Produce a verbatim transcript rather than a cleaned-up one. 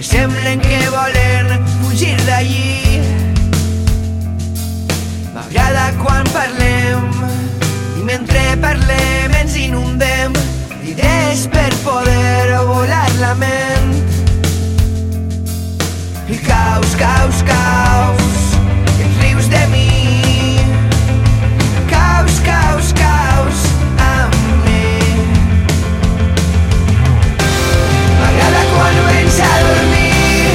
que semblen que volen fugir d'allí. M'agrada quan parlem i mentre parlem ens inundem d'idees per poder volar la ment. I caus, caus, caus